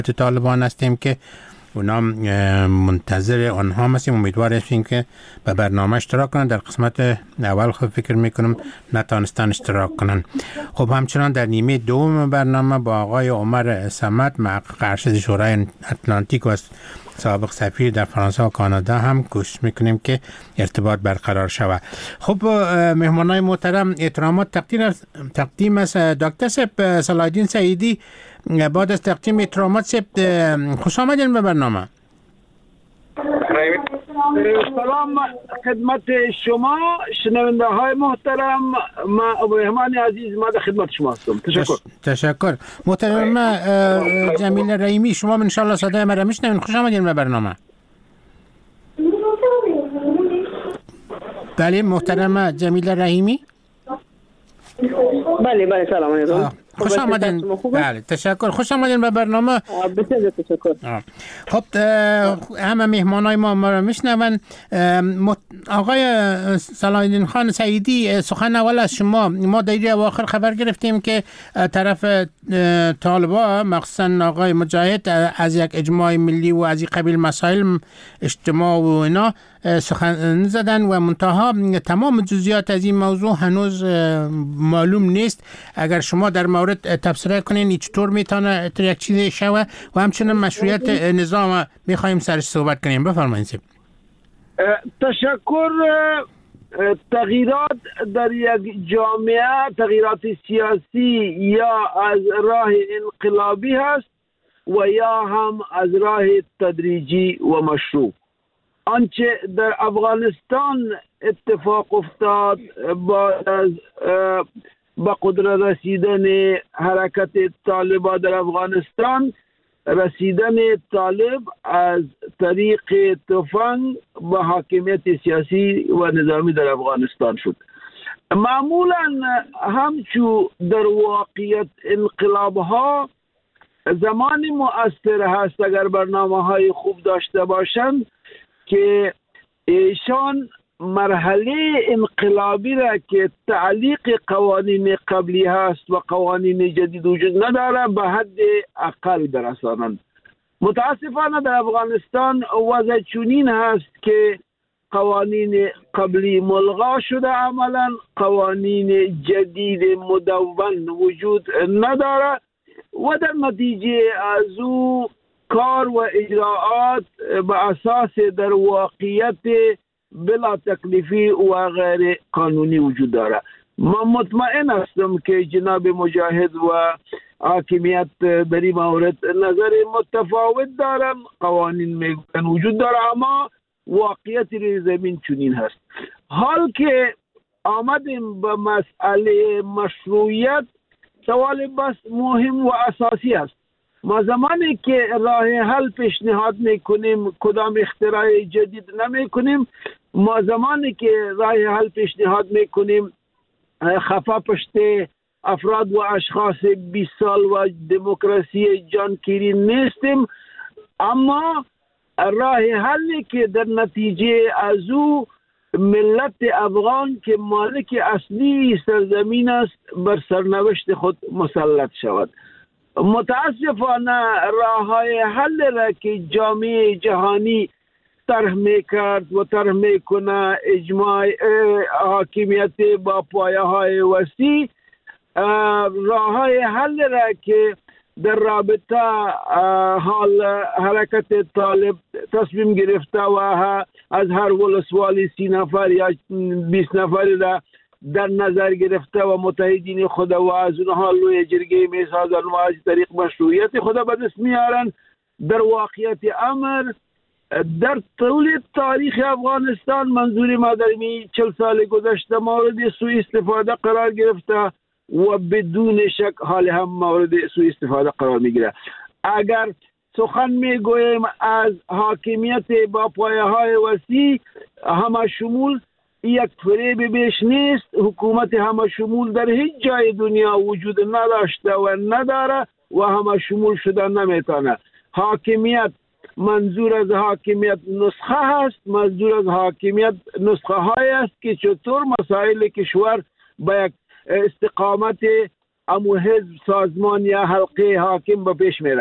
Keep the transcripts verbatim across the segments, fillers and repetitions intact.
طالبان هستیم که اونا منتظر آنها هستیم، امیدوار هستیم که به برنامه اشتراک کنن. در قسمت اول خب فکر میکنم نتانستن اشتراک کنن. خب همچنان در نیمه دوم برنامه با آقای عمر صمد، محقق ارشد شورای اتلانتیک و سابق سفیر در فرانسه و کانادا هم کوشش میکنیم که ارتباط برقرار شود. خب مهمانای محترم، احترامات تقدیم تقدیم است دکتر صاحب صلاح الدین سعیدی. بعد از تقدیم احترامات صاحب خوش آمدین به برنامه. سلام خدمت شما شنونده های محترم، ما مهمان عزیز ما در خدمت شما هستم. تشکر. تشکر محترم جمیل رحیمی، شما ان شاء الله صدای ما را میشنوین. خوش آمدین به برنامه. بله محترم جمیل رحیمی. بله بله سلام علیکم. خوش آمدین. بله تشکر، خوش آمدین به برنامه. بسیار تشکر. خب همه مهمانای ما ما رو میشنون. آقای صلاح الدین خان سعیدی، سخن اول از شما. ما در اواخر خبر گرفتیم که طرف طالبان مخصوصا آقای مجاهد از یک اجماع ملی و از این قبیل مسائل اجتماع و اینا سخن زدن و منتها تمام جزئیات از این موضوع هنوز معلوم نیست. اگر شما در مورد تبصره کنین چطور میتونه یک چیزی شوه و همچنین مشروعیت نظام میخوایم سرش صحبت کنیم. بفرمایید. تشکر. تغییرات در یک جامعه، تغییرات سیاسی یا از راه انقلابی هست و یا هم از راه تدریجی و مشروع. آنچه در افغانستان اتفاق افتاد بعد از با قدرت رسیدن حرکت طالبان در افغانستان، رسیدن طالب از طریق تفنگ به حاکمیت سیاسی و نظامی در افغانستان شد. معمولا همچو در واقعیت انقلاب ها زمانی مؤثر هست اگر برنامه های خوب داشته باشند که ایشان مرحله انقلابی را که تعلیق قوانین قبلی هست و قوانین جدید وجود نداره به حد اقل برسانند. متاسفانه در افغانستان وضع چنین هست که قوانین قبلی ملغا شده، عملا قوانین جدید مدون وجود نداره و در نتیجه از او کار و اجراعات به اساس در واقعیت بلا تکلیفی و غیر قانونی وجود داره. من مطمئن هستم که جناب مجاهد و حاکمیت در این مورد نظر متفاوت دارن. قوانین میگن وجود داره اما واقعیت روی زمین چنین هست. حال که آمدیم به مسئله مشروعیت، سوال بس مهم و اساسی است. ما زمانی که راه حل پیشنهاد میکنیم کدام اختراع جدید نمیکنیم. ما زمانی که راه حل پیشنهاد میکنیم خفا پشت افراد و اشخاص بیست سال و دموکراسی جانگیری نیستیم، اما راه حلی که در نتیجه از او ملت افغان که مالک اصلی سرزمین است بر سرنوشت خود مسلط شود. متاسفانه راه‌های حل را که جامعه جهانی طرح میکرد و طرح میکنه، اجماع حاکمیت با پایه‌های وسیع، راه‌های حل را که در رابطه حال حرکت طالب تصمیم گرفته و از هر ولسوالی سی نفر یا بیست نفر را در نظر گرفته و متحدین خود و از اونها لوی جرگه میسازن و از طریق مشروعیت خود به دست میارن. در واقعیت امر در طول تاریخ افغانستان منظور ما در این چل سال گذشته مورد سوء استفاده قرار گرفته و بدون شک حال هم مورد سوء استفاده قرار میگیره. اگر سخن میگوییم از حاکمیت با پایه های وسیع همه شمول، یک فریب بیش نیست. حکومت همه شمول در هیچ جای دنیا وجود نداشته و نداره و همه شمول شدن نمیتونه. حاکمیت منظور از حاکمیت نسخه هست، منظور از حاکمیت نسخه های است که چطور مسائل کشور با یک استقامت امو حزب، سازمان یا حلقه حاکم به پیش میره.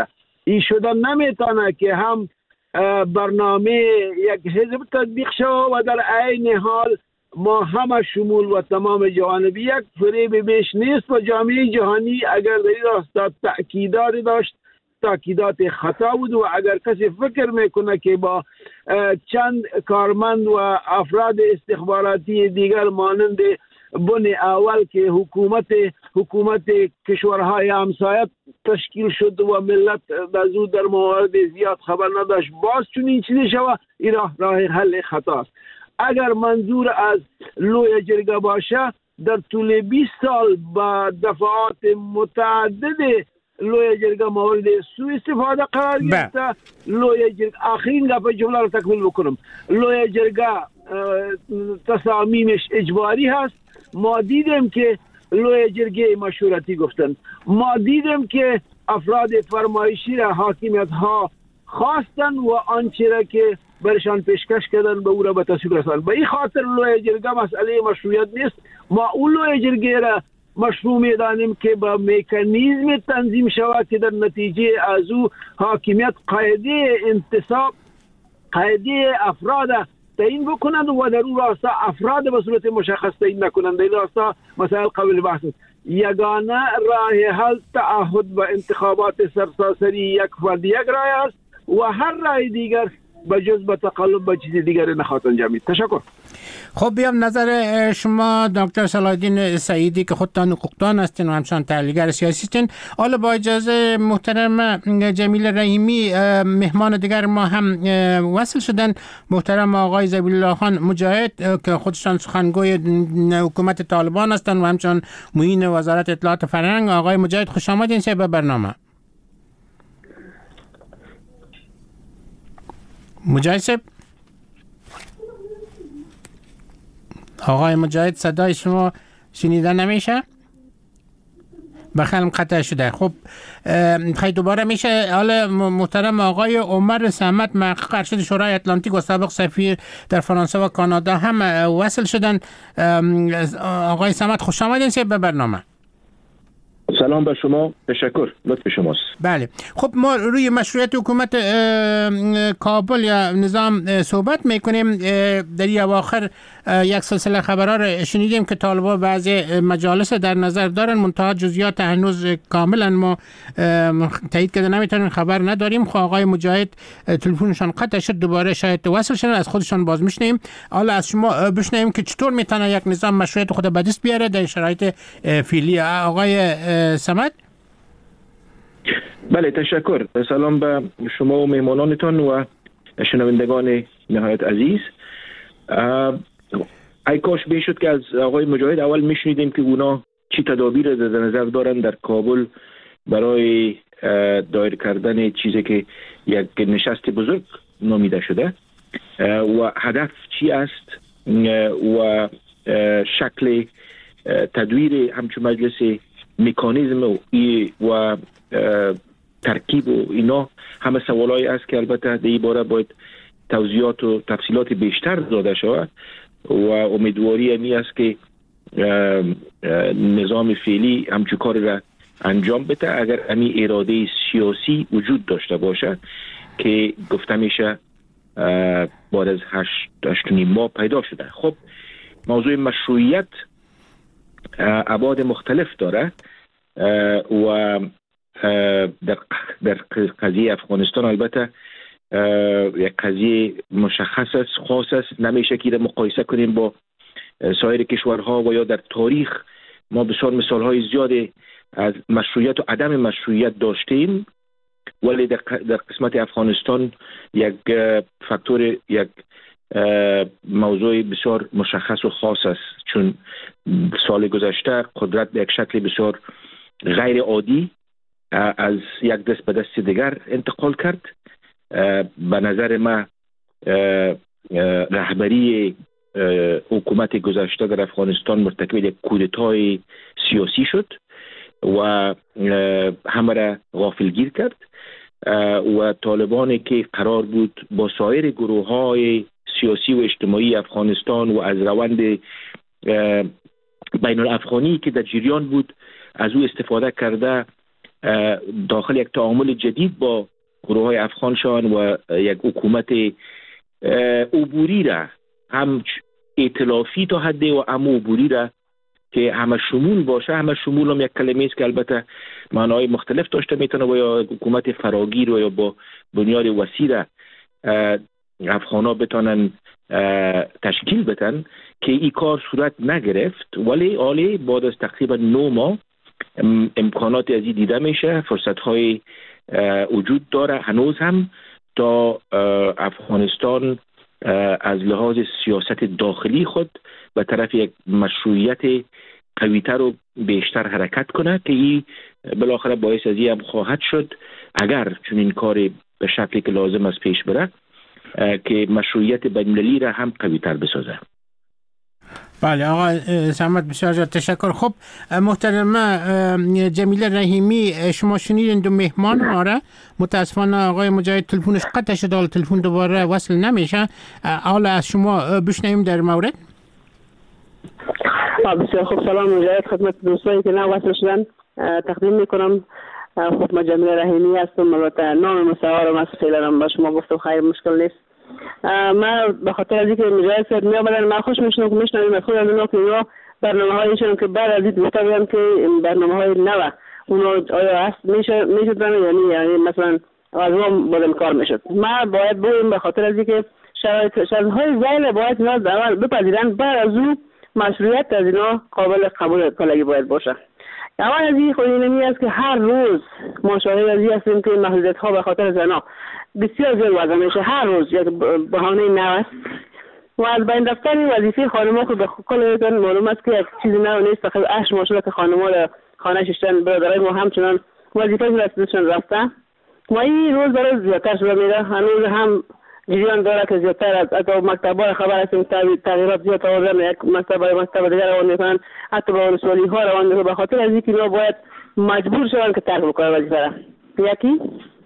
این شدن نمیتونه که هم برنامه یک حزب تطبیق شود و در عین حال ما همه شمول و تمام جوانبی یک فریب بیش نیست و جامعه جهانی اگر در این راستا تأکیدات داشت تأکیدات خطا بود و اگر کسی فکر میکنه که با چند کارمند و افراد استخباراتی دیگر مانند بن اول که حکومت حکومت کشورهای همسایه تشکیل شد و ملت از او در موارد زیاد خبر نداشت باز چون این چیزی شوه این راه راه حل خطاست. اگر منظور از لوی جرگه باشه در طول بیست سال با دفعات متعدد لوی جرگه مورد سوء استفاده قرار گرفته. لوی جرگه آخرین دفعه جمله رو تکمیل بکنم، لوی جرگه تصامیمش اجباری هست. ما دیدیم که لوی جرگه مشورتی گفتن، ما دیدیم که افراد فرمایشی را حاکمیت ها خواستن و آنچه را که برشان پیشکش کردن به او را به تصویب رساندن. به این خاطر لوی جرگه مسئله مشروعیت نیست. ما اون لوی جرگه را مشروع میدانیم که با مکانیزم تنظیم شود که در نتیجه از او حاکمیت قاعده انتصاب قاعده افراد تعیین بکنند و در اون راستا افراد به صورت مشخص تعیین نکنند. در این راستا مسائل قابل بحث است. یگانه راه حل تعهد و انتخابات سرتاسری یک فرد یک راه است و هر راه دیگر به جز به تقلب به چیز دیگر نخواهد انجامید. تشکر. خب بیام نظر شما دکتر صلاح الدین سعیدی که خودتان حقوقدان هستین و همچنان تحلیلگر سیاسی هستین. حالا با اجازه محترم جمیل رحیمی مهمان دیگر ما هم وصل شدن، محترم آقای ذبیح الله خان مجاهد که خودشان سخنگوی حکومت طالبان هستند و همچنان معین وزارت اطلاعات فرهنگ. آقای مجاهد خوش آمدین به برنامه. مجاهد صاحب، آقای مجاهد صدای شما شنیده نمیشه؟ بخیرم قطع شده. خب خیلی دوباره میشه. حالا محترم آقای عمر صمد محقق ارشد شورای اتلانتیک و سابق سفیر در فرانسه و کانادا هم وصل شدن. آقای صمد خوش آمدین به برنامه. سلام به شما، تشکر، لطف شماست. بله، خب ما روی مشروعیت حکومت کابل یا نظام صحبت میکنیم. در این اواخر یک سلسله خبرها را شنیدیم که طالبان بعضی مجالس در نظر دارن، منتها جزئیات هنوز کاملا ما تایید کرده نمیتونیم، خبر نداریم. خب آقای مجاهد تلفنشان قطع شد، دوباره شاید وصل شدن، از خودشان باز میشنیم. حالا از شما بشنویم که چطور میتونه یک نظام مشروعیت خود به دست بیاره در شرایط فعلی. آقای صمد. بله، تشکر. سلام به شما و مهمانانتان و شنوندگان نهایت عزیز. ای کاش میشد که از آقای مجاهد اول میشنیدیم که اونا چی تدابیر در نظر دارن در کابل برای دایر کردن چیزی که یک نشست بزرگ نامیده شده و هدف چی است و شکل تدویر همچون مجلس مکانیزم و, و ترکیب و اینا همه سوالایی است که البته در این باره باید توضیحات و تفصیلات بیشتر داده شود و امیدواری امی است که نظام فعلی همچون کار را انجام بده اگر امی اراده سیاسی وجود داشته باشه که گفته میشه بعد از هشت هشت ماه پیدا شده. خب موضوع مشروعیت ابعاد مختلف داره و در در قضیه افغانستان البته یک قضیه مشخص است، خاص است، نمیشه که مقایسه کنیم با سایر کشورها و یا در تاریخ ما بسیار مثالهای زیادی از مشروعیت و عدم مشروعیت داشتیم، ولی در در قسمت افغانستان یک فاکتور یک موضوع بسیار مشخص و خاص است، چون سال گذشته قدرت به یک شکل بسیار غیر عادی از یک دست به دست دیگر انتقال کرد. به نظر من رهبری حکومت گذشته در افغانستان مرتکب یک کودتای سیاسی شد و همه را غافلگیر کرد و طالبانی که قرار بود با سایر گروه های سیاسی و اجتماعی افغانستان و از روند بین الافغانی که در جریان بود از او استفاده کرده داخل یک تعامل جدید با گروه های افغانشان و یک حکومت عبوری را هم ائتلافی تا حدی و هم عبوری را که همه شمول باشه. همه شمول هم یک کلمه است که البته معنای مختلف داشته میتونه و یا حکومت فراگیر و یا با بنیاد وسیع را افغانا بتانن تشکیل بدن که این کار صورت نگرفت. ولی آلی بعد از تقریبا نو ماه امکانات از این دیده میشه، فرصت های وجود داره. هنوز هم تا افغانستان از لحاظ سیاست داخلی خود به طرف یک مشروعیت قویتر و بیشتر حرکت کنه که این بالاخره باعث از این هم خواهد شد اگر چون این کار به شکلی که لازم است پیش بره که مشروعیت بین‌المللی را هم قویتر بسازه. بله آقا سمت بسیار زیاد تشکر. خب محترمه جمیله رحیمی، شما شنیدین دو مهمان آره متاسفانه آقای مجاهد تلفنش قطع شد، حالا تلفن دوباره وصل نمیشه. حالا از شما بشنویم در مورد. بسیار خوب، سلام مجاهد خدمت دوستایی که نه وصل شدن تقدیم میکنم. خب من جمیله رحیمی هستم، البته نام مستعارم است، فعلا با شما گفتم خیر مشکل نیست. من به خاطر از اینکه مجاهد صاحب می آمدن من خوش میشنم که میشنویم از خود از اونا که اونا برنامه هایشون که بعد از این گفته بودن که برنامه های نوه اونا آیا هست میشه میشدن یعنی یعنی مثلا از اون بدن کار میشد. ما باید بگویم به خاطر از اینکه شرایط شرایط زیل باید اینا در بپذیرن، بعد از اون مشروعیت از اینا قابل قبول کلگی باید باشه. اول از این خود اینمی است که هر روز ما شاهد از این هستیم که محدودیت ها به خاطر زنا بسیار زیاد وضع میشه. هر روز یک بهانه نو است و از بین رفتن وظیفه خانم‌ها که به کل معلوم است که یک چیزی نو نیست. فقط هشت ماه شده که خانم‌ها در خانه ششتن، برادرای ما همچنان وظیفه دستشون رفته و این روز داره زیادتر شده میره. هنوز هم جریان داره که زیادتر از حتی مکتب‌ها خبر هستیم تغییرات زیاد آوردن، یک مکتب های مکتب دیگر روان میکنن، حتی با ولسوالی ها روان میکنن به خاطر از اینکه اینا باید مجبور شدن که ترک بکنن وظیفه را. یکی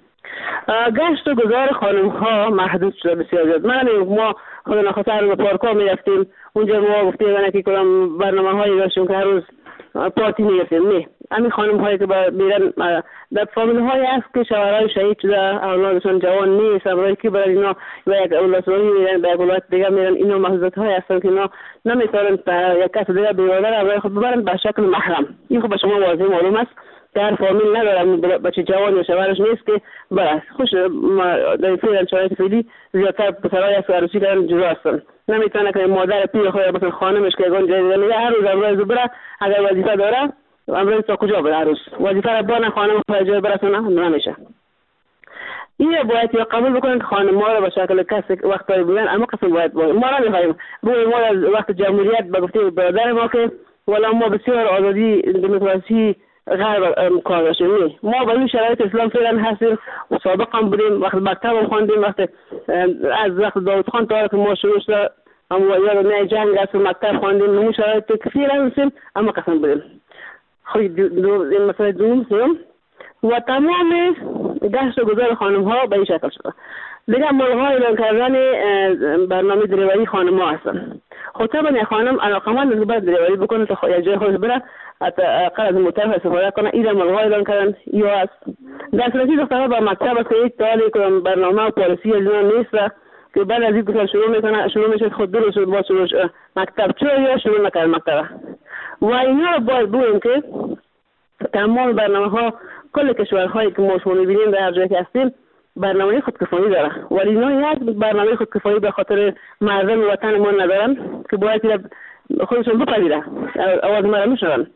گشت و گذار خانم ها محدود شده بسیار زیاد. من ما خود نخواست هر روز پارک ها میرفتیم، اونجا ما گفتیم که کدام برنامه هایی داشتیم که هر روز پارتی میرفتیم. نه همین خانم هایی که میرن در فامیل هایی هست که شوهرای شهید شده، اولادشون جوان نیست، برای که برای اینا و یک اولادشون میرن به اولاد دیگه میرن، اینا محدودیت های هستن که اینا نمیتونن یک کس دیگه بیرادر برای خود ببرن به شکل محرم. این خب به شما واضح معلوم است در فامیل ندارم بچه جوان یا شوهرش نیست که برای خوش در فعلا شرایط فعلی زیادتر پسرای از عروسی کردن جدا هستن. نمیتونه که مادر پیر خود مثلا خانمش که اون جای میگه هر روز امروز بره اگر وظیفه داره امروز تا کجا بره، هر روز وظیفه را بانه خانم خود جای برسونه نمیشه. این باید یا قبول بکنن که خانم‌ها را به شکل کس وقتایی بودن اما قسم باید باید ما را میخواهیم روی ما از وقت جمهوریت به گفته برادر ما که ولی ما بسیار آزادی دموکراسی غرب کار داشتیم. ما به این شرایط اسلام فعلا هستیم و سابق هم بودیم، وقت مکتب هم خواندیم، وقت از وقت داود خان تا که ما شروع شده اما یاد نه جنگ است مکتب خواندیم، این شرایط که فعلا هستیم اما قسم بودیم. خیلی این مسئله دوم و تمام گشت و گذار خانم ها به این شکل شده. دیگه ملغا اعلان کردن برنامه دریوری خانم ها هستن. خود طبعا خانم علاقمند است که باید دریوری بکنه تا یک جای خودش بره اقل از مطرف استفاده کنه. این ملغا اعلان کردن یا است در صورتی دخترها به مکتب است که یک تالی کنم برنامه و پالیسی از اینا نیست که بعد از این گفتن شروع میکنه شروع میشه خود درست با شروع مکتب چه یا شروع نکرد مکتب و اینا باید بگویم که تمام برنامه ها کل کشورهایی که ما شما می‌بینیم در هر جایی که هستیم برنامه خودکفایی داره ولی اینا یک برنامه خودکفایی به خاطر مردم وطن ما ندارن که باید خودشون بپذیرن آواز ما را میشنون.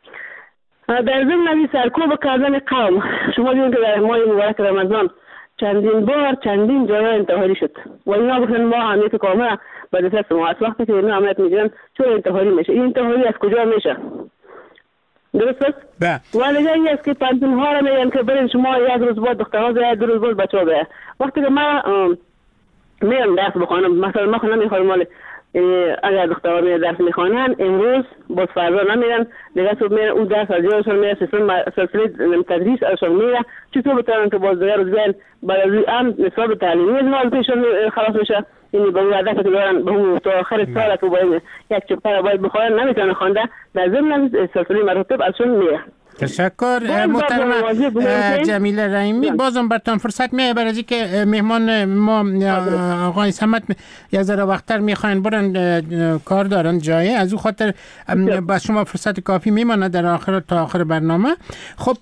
در ضمن از سرکوب کردن قوم شما دیدین که در ماه مبارک رمضان چندین بار چندین جای انتحاری شد و اینا گفتن ما امنیت کامل به دست ما است. وقتی که اینا امنیت میگیرن چون انتحاری میشه؟ این انتحاری از کجا میشه؟ درست است؟ ولی این است که پنتون ها را میگن که برین شما یک روز بعد دخترها بیاید دو روز بعد بچه ها بیاید. وقتی که من میرم درس بخوانم مثلا ما خونم میخوام مال اگر دخترها میرن درس میخوانن امروز باز فردا نمیرن دیگه صبح میرن اون درس از یادشون میره سلسله تدریس ازشون میره چطور بتونن که باز دیگه روز بیان بعد از هم نصاب تعلیمی از مال پیشون خلاص میشه. این به اون هدف که دارن به اون تا آخر سال که باید یک چپتر باید بخوان نمیتونن خوانده در ضمن سلسله مراتب ازشون میره. تشکر محترم جمیله رحیمی. بازم براتون فرصت میاد برای اینکه مهمان ما آقای صمد یه ذره وقتتر میخواین برن، کار دارن جایی، از اون خاطر با شما فرصت کافی میمانه در آخر تا آخر برنامه. خب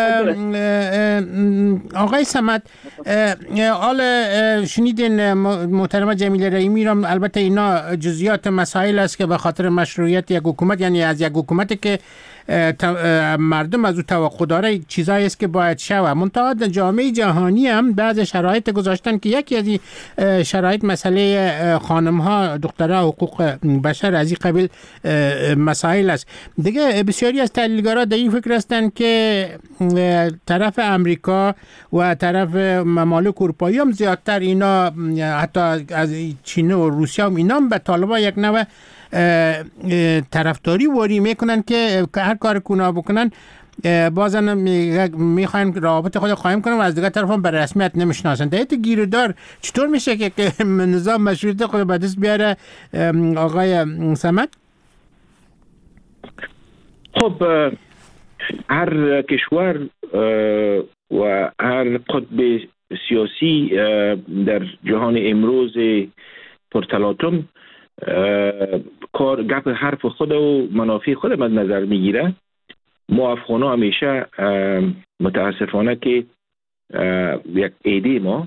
آقای صمد، حال شنیدین محترم جمیله رحیمی را، البته اینا جزئیات مسائل است که به خاطر مشروعیت یک حکومت، یعنی از یک حکومتی که مردم از او توقع داره چیزایی است که باید شود. منتها جامعه جهانی هم بعض شرایط گذاشتن که یکی از این شرایط مسئله خانم ها، دخترها، حقوق بشر، از این قبیل مسائل است. دیگه بسیاری از تحلیلگران در این فکر هستند که طرف امریکا و طرف ممالک اروپایی هم زیادتر اینا، حتی از چین و روسیه هم اینا هم به طالبان یک نوع طرفداری وری میکنن که هر کار کونا بکنن بازن میخواین رابطه خود قایم کنن و از دیگه طرف هم به رسمیت نمیشناسن. در حالت گیردار چطور میشه که نظام مشروطیت خود به دست بیاره آقای صمد؟ خب هر کشور و هر قطب سیاسی در جهان امروز پرتلاطم کار گپ حرف خود و منافع خود مد نظر میگیره. ما افغانا همیشه متاسفانه که یک عده ما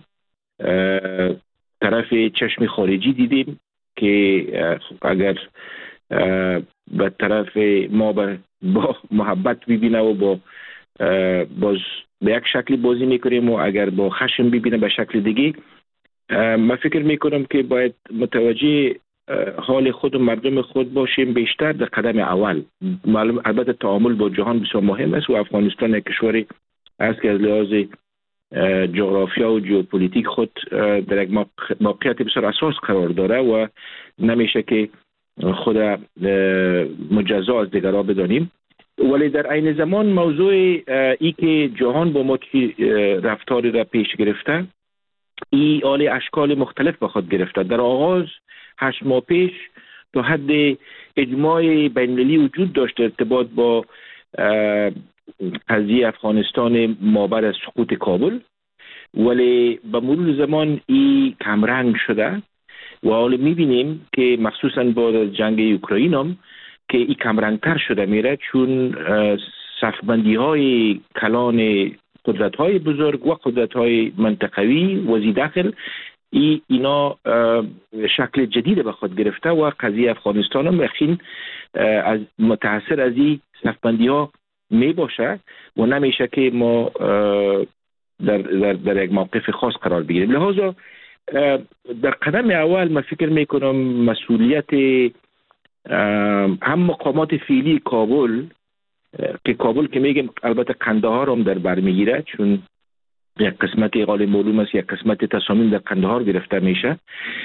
طرف چشم خارجی دیدیم که اگر به طرف ما با محبت ببینه و با باز به یک شکل بازی میکنیم و اگر با خشم ببینه به شکل دیگه. من فکر میکنم که باید متوجه حال خود و مردم خود باشیم بیشتر در قدم اول. معلوم البته تعامل با جهان بسیار مهم است و افغانستان یک کشوری است که از لحاظ جغرافیا و ژئوپلیتیک خود در یک موقعیت بسیار اساس قرار داره و نمیشه که خود مجزا از دیگران بدانیم. ولی در عین زمان موضوع ای که جهان با ما رفتاری را پیش گرفته، ای آل اشکال مختلف به خود گرفته. در آغاز هشت ماه پیش تا حد اجماع بین‌المللی وجود داشت ارتباط با قضیه افغانستان مابعد از سقوط کابل، ولی به مرور زمان ای کمرنگ شده و حالا میبینیم که مخصوصا بعد از جنگ اوکراین هم که ای کمرنگتر شده میره، چون صفبندی های کلان قدرت های بزرگ و قدرت های منطقوی وزی داخل ای اینا شکل جدید به خود گرفته و قضیه افغانستان هم یقین از متاثر از این صفبندی ها می باشه و نمیشه که ما در, در, در یک موقف خاص قرار بگیریم. لحاظا در قدم اول من فکر میکنم مسئولیت هم مقامات فعلی کابل، که کابل که میگم البته قندهار هم در بر میگیره، چون یک قسمت غالب معلوم است یک قسمت تصامیم در قندهار گرفته میشه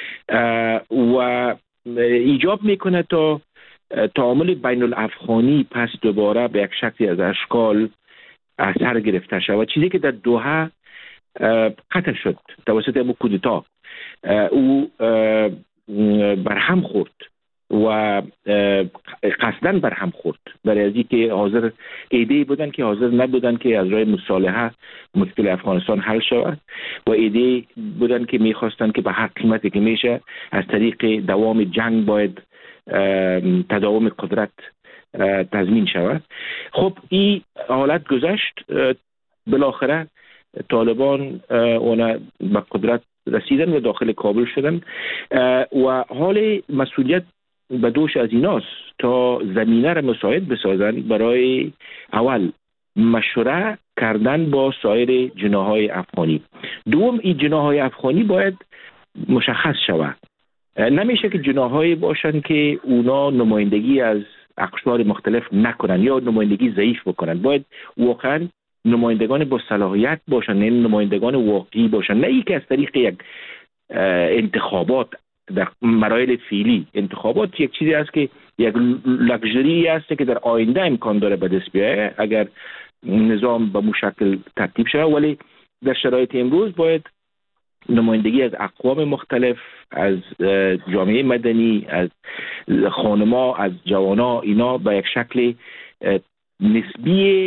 و ایجاب میکنه تا تعامل بین الافغانی پس دوباره به یک شکلی از اشکال اثر گرفته شود. چیزی که در دوحه قتل شد توسط ابو کودتا او برهم خورد و قصداً برهم خورد برای از اینکه حاضر ایده بودن که حاضر نبودن که از راه مصالحه مشکل افغانستان حل شود و ایده بودن که میخواستن که به هر قیمتی که میشه از طریق دوام جنگ باید تداوم قدرت تضمین شود. خب این حالت گذشت، بالاخره طالبان اونا به قدرت رسیدن و داخل کابل شدن و حال مسئولیت به دوش از ایناست تا زمینه را مساعد بسازن برای اول مشوره کردن با سایر جناح‌های افغانی. دوم این جناح‌های افغانی باید مشخص شود. نمیشه که جناح‌هایی باشن که اونا نمایندگی از اقشار مختلف نکنن یا نمایندگی ضعیف بکنن. باید واقعا نمایندگان با صلاحیت باشن، نه نمایندگان واقعی باشن، نه ای که از طریق یک انتخابات در مراحل فعلی. انتخابات یک چیزی است که یک لکژری است که در آینده امکان داره به دست بیاید اگر نظام به مشکل ترتیب شود، ولی در شرایط امروز باید نمایندگی از اقوام مختلف، از جامعه مدنی، از خانما، از جوانا، اینا به یک شکل نسبی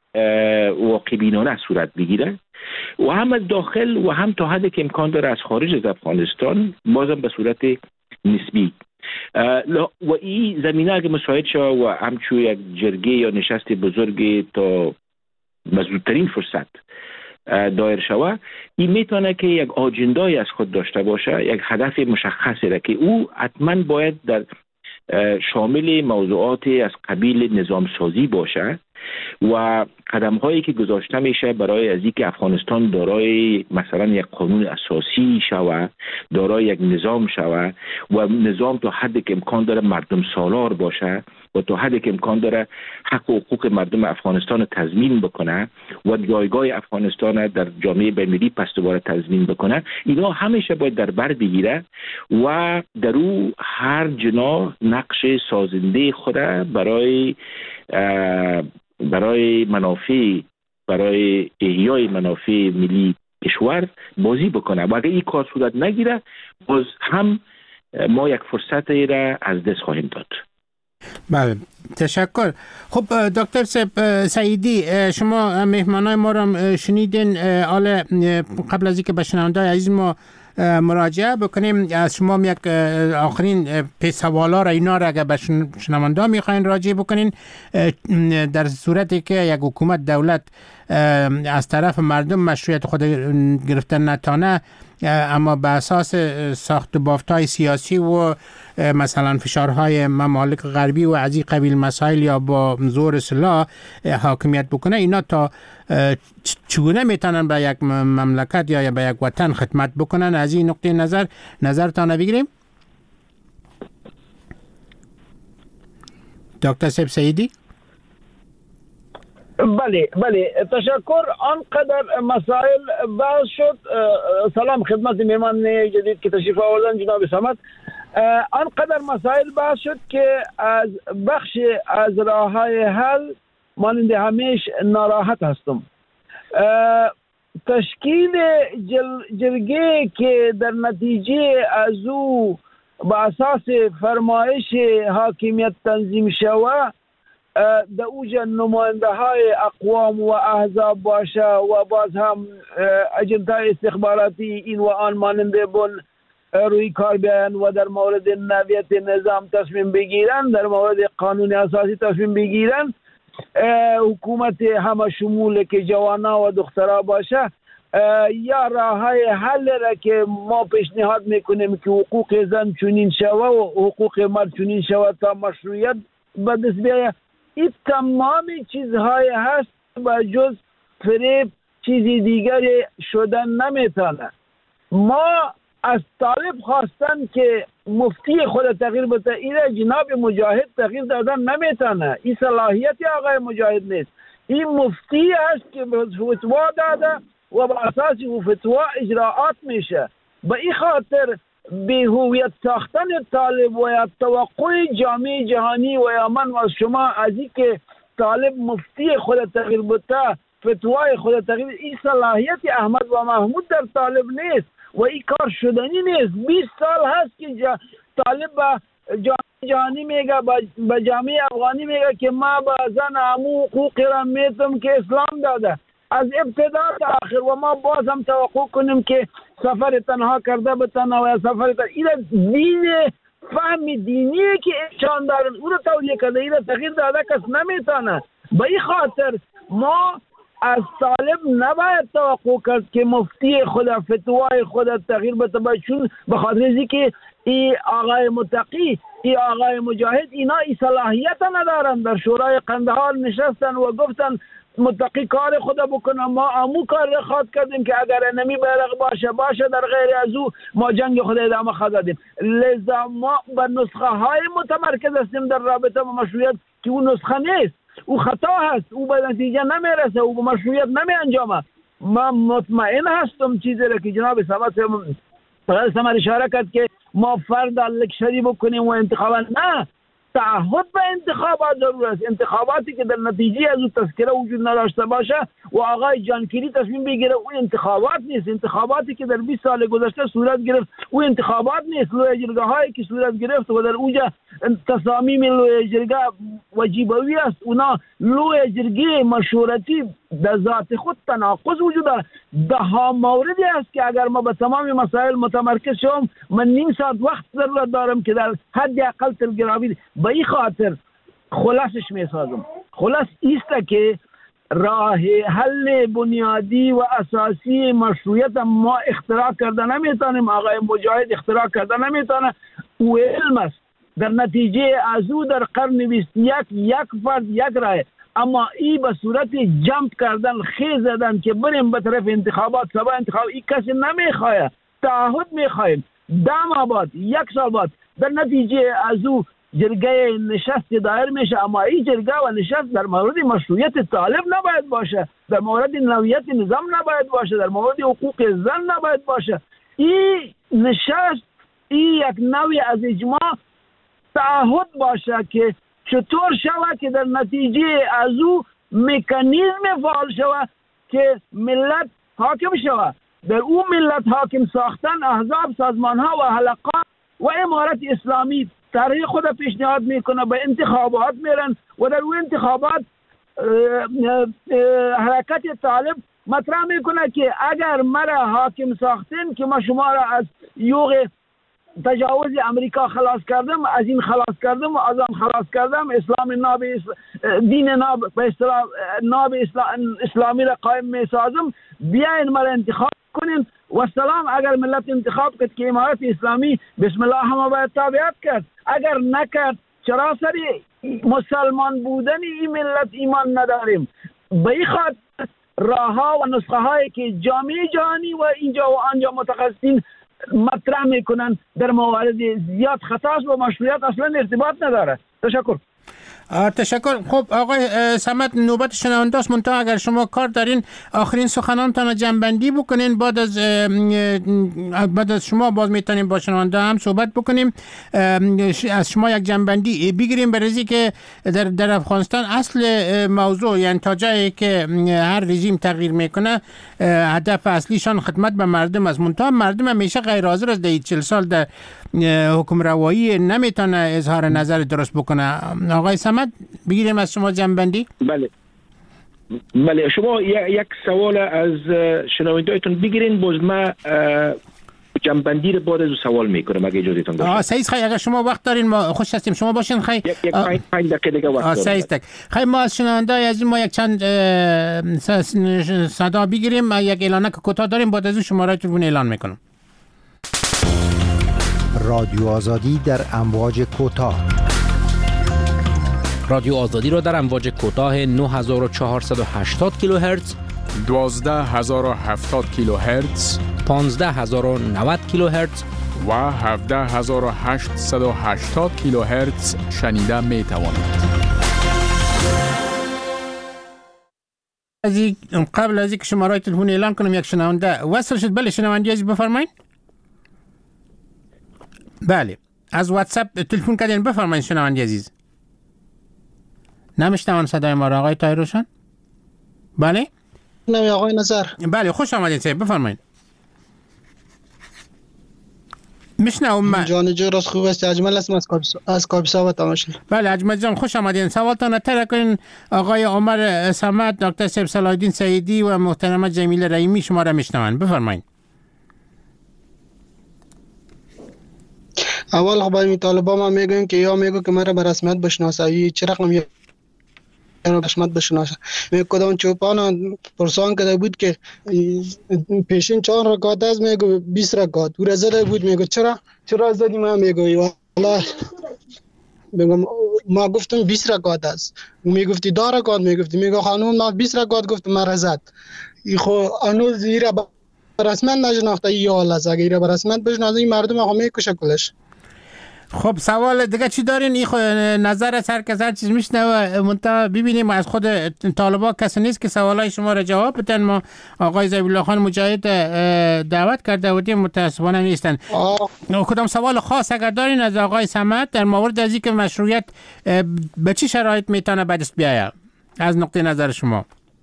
واقع بینانه صورت بگیره و هم از داخل و هم تا حدی که امکان داره از خارج از افغانستان، بازم به صورت نسبی. و این زمینه اگه مساعد شد و همچون یک جرگه یا نشست بزرگ تا مزودترین فرصت دایر شود، این میتونه که یک آجندای از خود داشته باشه، یک هدف مشخصی را که او حتما باید در شامل موضوعات از قبیل نظام سازی باشه و قدم هایی که گذاشته میشه برای از اینکه افغانستان دارای مثلا یک قانون اساسی شود، دارای یک نظام شود و نظام تا حدی که امکان داره مردم سالار باشه و تا حدی که امکان داره حق و حقوق مردم افغانستان تضمین بکنه و جایگاه افغانستان در جامعه بین‌المللی پس دوباره تضمین بکنه، اینا همیشه باید در بر بگیره و در او هر جناح نقش سازنده خود برای برای منافع برای احیای منافع ملی کشور بازی بکنه. و اگر این کار صورت نگیره، باز هم ما یک فرصت را از دست خواهیم داد. بله، تشکر. خب دکتر سعیدی، شما مهمانای ما را شنیدین. حالا قبل از اینکه به شنونده‌های عزیز ما مراجعه بکنیم، از شما یک آخرین سوالا را اینا را اگر به شنونده میخواین راجع بکنین، در صورتی که یک حکومت دولت از طرف مردم مشروعیت خود گرفتن نتانه، اما به اساس ساخت و بافت‌های سیاسی و مثلا فشارهای ممالک غربی و از این قبیل مسائل یا با زور سلاح حاکمیت بکنه، اینا تا چگونه میتونن به یک مملکت یا به یک وطن خدمت بکنن؟ از این نقطه نظر نظرتان بگیریم. دکتر سیب سعیدی. بله بله، تشکر. آنقدر مسائل بحث شد. سلام خدمت مهمان جدید که تشریف آوردن جناب صمد. آنقدر مسائل بحث شد که از بخش از راه‌های حل مانند همیشه ناراحت هستم. تشکیل جل جرگه که در نتیجه از او با اساس فرمایش حاکمیت تنظیم شود، در اوجه نماینده های اقوام و احزاب باشه و باز هم اجنتای استخباراتی این و آن ماننده بن روی کار بیان و در مورد نوعیت نظام تصمیم بگیرن، در مورد قانون اساسی تصمیم بگیرن. حکومت همه شمول که جوانا و دخترها باشه، یا راه های حل را که ما پیشنهاد میکنیم که حقوق زن چنین شود و حقوق مرد چنین شود تا مشروعیت به دست بیاید. این تمام چیزهای هست و جز فریب چیزی دیگری شدن نمیتونه. ما از طالب خواستن که مفتی خود تغییر بده، این جناب مجاهد تغییر دادن نمیتونه. این صلاحیت آقای مجاهد نیست. این مفتی است که فتوا داده و با اساس او فتوا اجراعات میشه. به این خاطر به هویت ساختن طالب و یا توقع جامعه جهانی و یا من و شما از این که طالب مفتی خود تغییر بده، فتوای خود تغییر، این صلاحیت احمد و محمود در طالب نیست و این کار شدنی نیست. بیست سال هست که جا طالب با جامعه جهانی میگه، با جامعه افغانی میگه که ما با زن امو حقوقی را میتم که اسلام داده از ابتدا تا آخر، و ما باز هم توقع کنیم که سفر تنها کرده بتنه و سفر تنها. این دین فهم دینی که انشان دارن او را تولیه کرده، این را تغییر داده کس نمیتونه. به این خاطر ما از طالب نباید توقع کرد که مفتی خود فتوای خود تغییر بده، چون به خاطر ازی که ای آقای متقی، ای آقای مجاهد اینا ای صلاحیت ندارن. در شورای قندهار نشستن و گفتن متقی کار خدا بکنه، ما امو کار را خواد کردیم که اگر نمی بیرق باشه باشه، در غیر از او ما جنگ خدا ادامه خواهدیم. لذا ما به نسخه های متمرکز هستیم در رابطه با مشروعیت که او نسخه نیست، او خطا هست، او به نتیجه نمیرسه، او به مشروعیت نمی انجامه. ما مطمئن هستم چیزی را که جناب صمد صمد اشاره کرد که ما فرد لکشری بکنیم و انتخابا نه. تعهد به انتخابات ضرور است. انتخاباتی که در نتیجه از اون تذکره وجود نداشته باشه و آقای جانکیری تصمیم بگیره اون انتخابات نیست. انتخاباتی که در بیست سال گذشته صورت گرفت اون انتخابات نیست. لوی جرگه هایی که صورت گرفت و در اونجا تصامیم لوی جرگه وجیبوی است، اونا لوی جرگه مشورتی در ذات خود تناقض وجود داره. ده ها موردی است که اگر ما به تمام مسائل متمرکز شوم من نیم ساعت وقت ضرورت دارم که در حد اقل تلگرامی به این خاطر خلاصش می سازم. خلاص ایست که راه حل بنیادی و اساسی مشروعیت ما اختراع کرده نمیتونیم، آقای مجاهد اختراع کرده نمیتونه، او علم است. در نتیجه از او در قرن بیست و یک یک فرد یک راه، اما ای به صورت جمپ کردن خیز زدن که بریم به طرف انتخابات سبا انتخاب، ای کسی نمیخواه. تعهد میخوایم ده ماه بعد یک سال بعد در نتیجه از او جرگه نشست دایر میشه، اما این جرگه و نشست در مورد مشروعیت طالب نباید باشه، در مورد نوعیت نظام نباید باشه، در مورد حقوق زن نباید باشه. این نشست این یک نوعی از اجماع تعهد باشه که چطور شود که در نتیجه از او مکانیزم فعال شود که ملت حاکم شود. در اون ملت حاکم ساختن احزاب، سازمان ها و حلقات و امارت اسلامی طرح خود پیشنهاد میکنه، به انتخابات میرن و در اون انتخابات حرکت طالب مطرح میکنه که اگر مرا حاکم ساختن که ما شما را از یوغ تجاوز امریکا خلاص کردم، از این خلاص کردم و از آن خلاص کردم، اسلام ناب دین ناب به اصطلاح ناب اسلامی را قائم میسازم، بیاین مرا انتخاب کنین و سلام. اگر ملت انتخاب کرد که امارت اسلامی بسم الله همه باید تابعیت کرد، اگر نکرد چرا سری مسلمان بودن این ملت ایمان نداریم. به این خاطر راه ها و نسخه هایی که جامعه جهانی و اینجا و آنجا متخصصین مطرح میکنن در موارد زیاد خطاست و مشروعیت اصلا ارتباط نداره. تشکر. تشکر. خب آقای صمد نوبت شنونده است، منتها اگر شما کار دارین آخرین سخنانتان جنبندی بکنین، بعد از بعد از شما باز میتونیم با شنونده هم صحبت بکنیم. از شما یک جنبندی بگیریم برای که در در افغانستان اصل موضوع، یعنی تا جایی که هر رژیم تغییر میکنه هدف اصلیشان خدمت به مردم است، منتها مردم همیشه غیر حاضر است. در چهل سال در حکم روایی نمیتونه اظهار نظر درست بکنه. آقای صمد بگیریم از شما جنبندی. بله بله شما یک سوال از شنوندهایتون بگیرین، باز ما جنبندی رو بعد از سوال میکنم اگه اجازهتون باشه. آه سعید خیلی اگر شما وقت دارین ما خوش هستیم، شما باشین. خیلی یک یک پنج پنج دقیقه دیگه وقت داریم. سعید تک خیلی ما از شنونده از ما یک چند صدا بگیریم، یک اعلانه که کوتاه داریم، بعد از شماره تلفن اعلان میکنم. رادیو آزادی در امواج کوتاه. رادیو آزادی را در امواج کوتاه نه هزار و چهارصد و هشتاد کیلوهرتز، دوازده هزار و هفتاد کیلوهرتز، پانزده هزار و نود کیلوهرتز و هفده هزار و هشتصد و هشتاد کیلوهرتز شنیده می توانید. قبل از اینکه شماره تلفن اعلان کنم یک شنونده وصل شد. بله شنونده عزیز بفرمایید. بله از واتساپ تلفن کردین، بفرمایید شنونده عزیز. نمیشنون صدای ما را آقای طاهرروشن؟ بله؟ نه آقای نظر. بله خوش آمدید صاحب، بفرمایید. میشنوم من. جان جو راست خوب است، اجمل است از کاپیسا از کاپیسا و تماشا. بله اجمل جان خوش آمدید. سوالتان اطلاع کنین. آقای عمر صمد، دکتر صاحب صلاح الدین سعیدی و محترمه جمیله رحیمی شما را میشنون، بفرمایید. اول خب این طالبا ما میگن که یا میگه که مرا به رسمیت بشناسه، چه رقم یا رسمیت بشناسه. می کدام چوپان پرسان کرده بود که پیشین چهار رکعت است، میگه بیست رکعت. او زده بود، میگه چرا چرا زدی؟ ما میگه والله میگم ما گفتم بیست رکعت است. او میگفتی دو رکعت، میگفتی میگه خانم ما بیست رکعت گفتم مرا زد. خو انو زیرا رسمیت نشناخته یا الله، اگه را رسمیت بشناسه این مردم آقا میکشه کلش. خب سوال دیگه چی دارین؟ این نظر از هر کس هر چیز میشنوه، منتها ببینیم از خود طالبا کسی نیست که سوالای شما را جواب بدن. ما آقای ذبیح الله خان مجاهد دعوت کرده بودیم، متاسفانه نیستن. کدام سوال خاص اگر دارین از آقای صمد در مورد از اینکه مشروعیت به چه شرایط میتونه به دست بیاید از نقطه نظر شما؟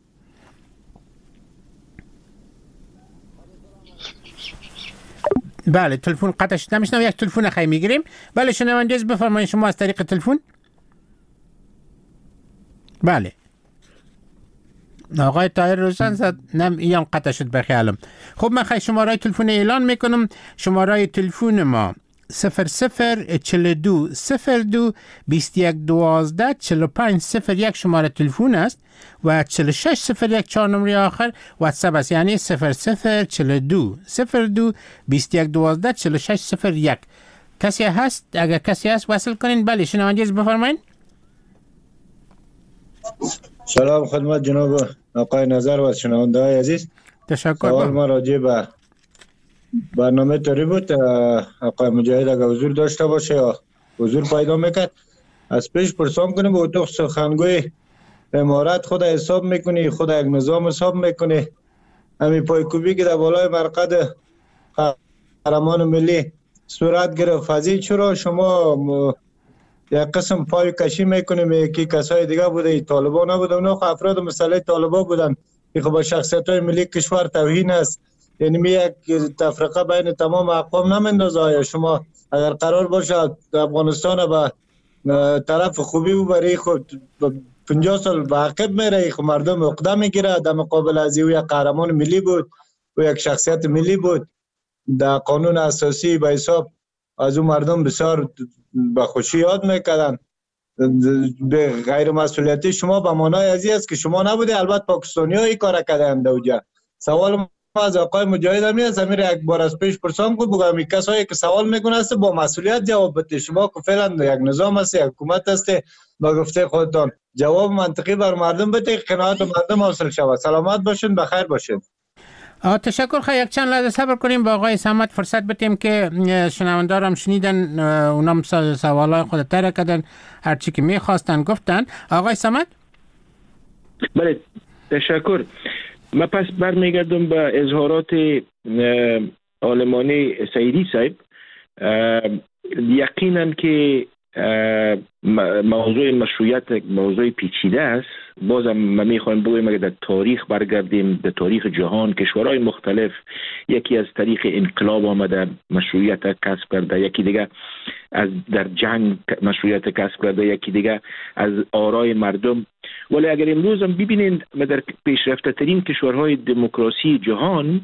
بله تلفن قطع شده، میشنم یک تلفن خیلی میگیریم. بله شنونده بفرمایید شما از طریق تلفن. بله آقای طاهر روشن زد، نم ایام قطع شد بخیالم. خب من خیلی شماره تلفن اعلان میکنم. شماره تلفن ما صفر صفر چل دو صفر دو بیست یک دوازده چل و پنج صفر یک شماره تلفن است و چل و شش صفر یک چهار نمره آخر واتساپ است، یعنی صفر صفر چل دو صفر دو بیست یک دوازده چل و شش صفر یک. کسی هست؟ اگر کسی هست وصل کنین. بله شنونده بفرمایید. سلام خدمت جناب آقای نظر و شنونده های عزیز. تشکر. سوال ما راجع به برنامه تاری بود. آقای مجاهد اگر حضور داشته باشه یا حضور پیدا میکرد از پیش پرسان کنیم. به اتاق سخنگوی امارات خود حساب میکنی، خود یک نظام حساب میکنی. همین پایکوبی که در بالای مرقد قهرمان ملی صورت گرفت، فضی چرا شما م... یک قسم پای کشی میکنیم که کسای دیگه بوده، طالبان نبوده، اونا افراد مسئله طالبان بودن که خب شخصیت های ملی کشور توهین است. یعنی می یک تفرقه بین تمام اقوام نمیندازه. آیا شما اگر قرار باشه افغانستان به طرف خوبی ببری، خود پنجاه سال به عقب میره، خب مردم عقده میگیره در مقابل از او یک قهرمان ملی بود و یک شخصیت ملی بود. در قانون اساسی به حساب از اون مردم بسیار به خوشی یاد میکردن. به غیر مسئولیتی شما به معنای ازی است که شما نبوده، البته پاکستانی ها این کار کردن دوجه. سوال ما از آقای مجاهد همی است، امیر یک بار از پیش پرسان کو بگم این کسایی که سوال میکنه است با مسئولیت جواب بده. شما که فعلا یک نظام است، یک حکومت است، با گفته خودتان جواب منطقی بر مردم بده، قناعت مردم حاصل شود. سلامت باشین، بخیر باشین. تشکر. خیلی یک چند لحظه صبر کنیم، با آقای صمد فرصت بدیم که شنوندار هم شنیدن، اونم سوالای خود طرح کردن، هر چی که میخواستن گفتن. آقای صمد. بله تشکر. من پس برمیگردم به اظهارات عالمانه سعیدی صاحب. یقینا که موضوع مشروعیت موضوع پیچیده است. بازم من میخوام بگویم اگر در تاریخ برگردیم، در تاریخ جهان کشورهای مختلف یکی از طریق انقلاب آمده مشروعیت کسب کرده، یکی دیگه از در جنگ مشروعیت کسب کرده، یکی دیگه از آرای مردم. ولی اگر امروز هم ببینید در پیشرفته ترین کشورهای دموکراسی جهان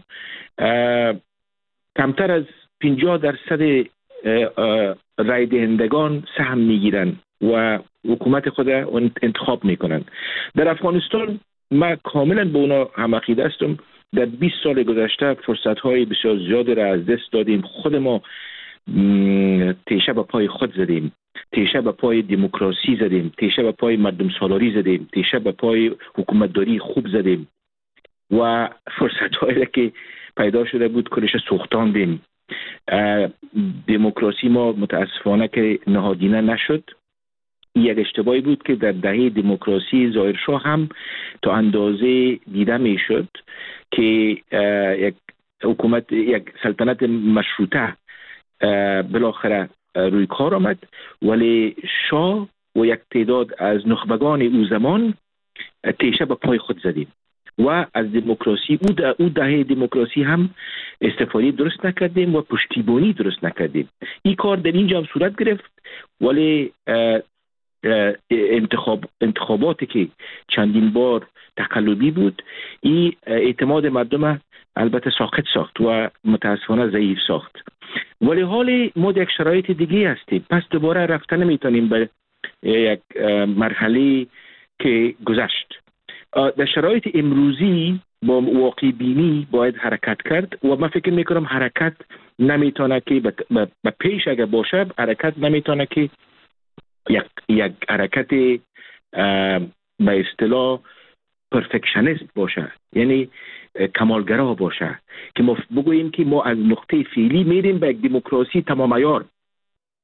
کمتر از پنجاه درصد رای دهندگان سهم میگیرن و حکومت خود انتخاب میکنن. در افغانستان ما کاملا با اونا هم عقیده هستم. در بیست سال گذشته فرصت های بسیار زیادی را از دست دادیم. خود ما تیشه به پای خود زدیم، تیشه به پای دموکراسی زدیم، تیشه به پای مردم سالاری زدیم، تیشه به پای حکومتداری خوب زدیم و فرصت هایی که پیدا شده بود کلش سوختاندیم. دموکراسی ما متاسفانه که نهادینه نشد. یک اشتباهی بود که در دهه دموکراسی ظاهرشاه هم تا اندازه دیده می شد که یک حکومت، یک سلطنت مشروطه بالاخره روی کار آمد، ولی شاه و یک تعداد از نخبگان او زمان تیشه به پای خود زدیم و از دموکراسی او ده او دهه دموکراسی هم استفاده درست نکردیم و پشتیبانی درست نکردیم. این کار در اینجا هم صورت گرفت، ولی انتخاب انتخاباتی که چندین بار تقلبی بود، این اعتماد مردم البته ساخت ساخت و متاسفانه ضعیف ساخت. ولی حال ما یک شرایط دیگه هستیم، پس دوباره رفتن نمیتونیم به یک مرحله که گذشت. در شرایط امروزی با واقع بینی باید حرکت کرد و من فکر میکنم حرکت نمیتونه که به پیش اگر باشه، حرکت نمیتونه که یک یک حرکت به اصطلاح پرفکشنیست باشه، یعنی کمالگرا باشه که ما بگوییم که ما از نقطه فعلی میریم به یک دموکراسی تمام عیار.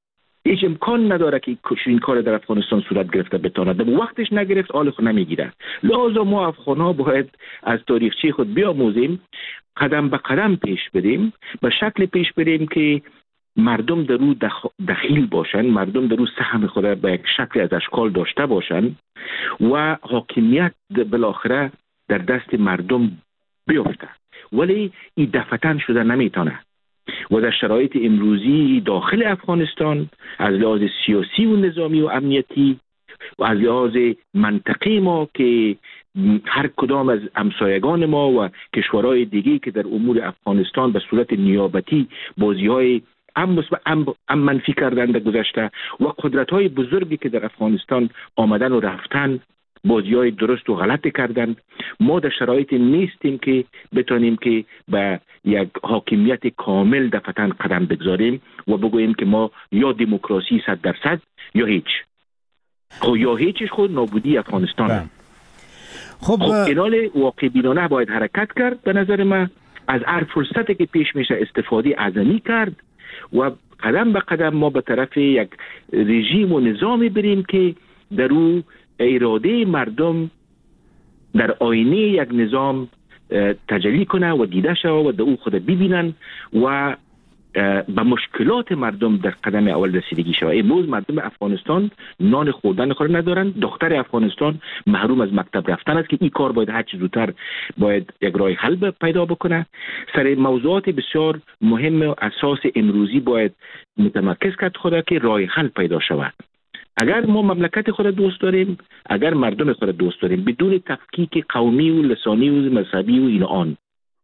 هیچ امکان نداره که این کار در افغانستان صورت گرفته بتواند. وقتش نگرفت حال خود نمیگیره. لازم ما افغان‌ها باید از تاریخچه خود بیاموزیم، قدم به قدم پیش بریم، به شکل پیش بریم که مردم در او دخیل باشن، مردم در او سهم خود به یک شکل از اشکال داشته باشن و حاکمیت بالاخره در دست مردم بیفته. ولی این دفتن شده نمیتونه و در شرایط امروزی داخل افغانستان از لحاظ سیاسی و نظامی و امنیتی و از لحاظ منطقی ما که هر کدام از همسایگان ما و کشورهای دیگه که در امور افغانستان به صورت نیابتی بازی‌های ام ام ام منفی کردن در گذشته و قدرت‌های بزرگی که در افغانستان آمدن و رفتن بازی‌های درست و غلط کردن، ما در شرایط نیستیم که بتونیم که به یک حاکمیت کامل دفتن قدم بگذاریم و بگوییم که ما یا دموکراسی صد درصد یا هیچ. خب یا هیچش خود نابودی افغانستان. خب اینال واقع بینانه باید حرکت کرد. به نظر من از هر فرصتی که پیش میشه استفاده اعظمی کرد و قدم به قدم ما به طرف یک رژیم و نظامی بریم که در او اراده مردم در آینه یک نظام تجلی کنه و دیده شود و در او خود ببینن و به مشکلات مردم در قدم اول رسیدگی شود. امروز مردم افغانستان نان خوردن خود ندارن. دختر افغانستان محروم از مکتب رفتن است که این کار باید هر چه زودتر باید یک راه حل پیدا بکنه. سر موضوعات بسیار مهم و اساس امروزی باید متمرکز کرد خود که راه حل پیدا شود. اگر ما مملکت خود دوست داریم، اگر مردم خود دوست داریم، بدون تفکیک قومی و لسانی و مذهبی و این آن،